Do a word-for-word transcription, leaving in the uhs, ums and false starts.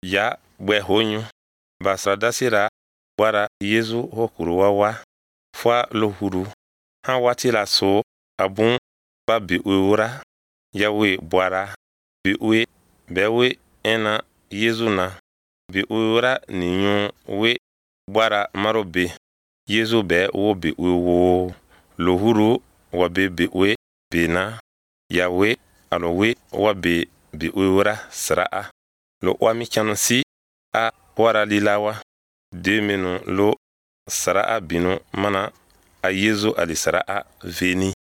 ya bwe honyu basradasira wara Yesu hokuru wawa fwa lohuru ha wati la so abun ba bi ura yawe bwara bi we bewe ena Yesu na bi ura ninyu we bwara marobe Yesu be wo bi wo lohuru wa be bi we bina yawe alowe wa be bi ura sraa lo wami chansi a wara lilawa de menu lo sraa binu mana a Yesu ali sraa veni